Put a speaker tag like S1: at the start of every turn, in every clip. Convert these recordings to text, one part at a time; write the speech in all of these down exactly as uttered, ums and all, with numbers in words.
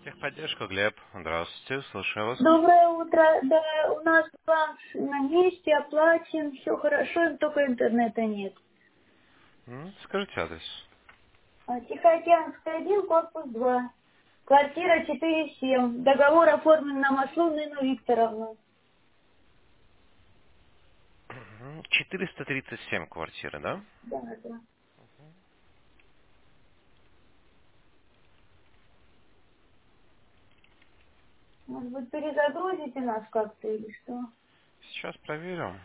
S1: Техподдержка, Глеб. Здравствуйте, слушаю вас.
S2: Доброе утро. Да, у нас баланс на месте, оплачен, все хорошо, только интернета нет.
S1: М, Скажите адрес.
S2: А, Тихоокеанская один, корпус два. Квартира четыре семь. Договор оформлен на Маслу Нину Викторовну.
S1: Мгм. четыреста тридцать семь квартиры, да?
S2: Да, да. Может быть, перезагрузите нас как-то или что?
S1: Сейчас проверю.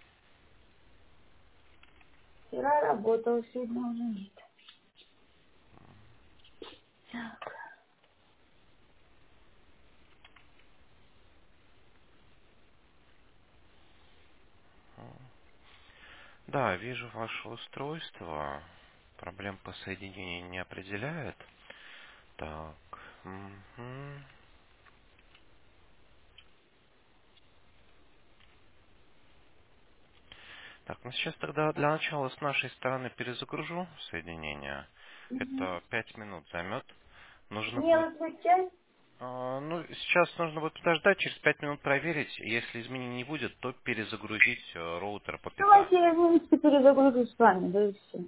S2: Вчера работал, сегодня уже нет. Так.
S1: Да, вижу ваше устройство. Проблем по соединению не определяет. Так. мгм. Так, ну сейчас тогда для начала с нашей стороны перезагружу соединение.
S2: Мгм.
S1: Это пять минут займет. Нужно
S2: Не
S1: будет
S2: выключать?
S1: А, Ну, сейчас нужно будет подождать, через пять минут проверить. Если изменений не будет, то перезагрузить э, роутер по
S2: Давайте
S1: питанию.
S2: я вместе перезагружу с вами, да и все.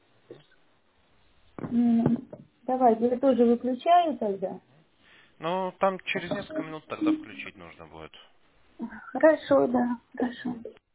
S2: М, Давайте, я тоже выключаю тогда.
S1: Ну, там через несколько минут тогда включить нужно будет.
S2: Хорошо, да, хорошо.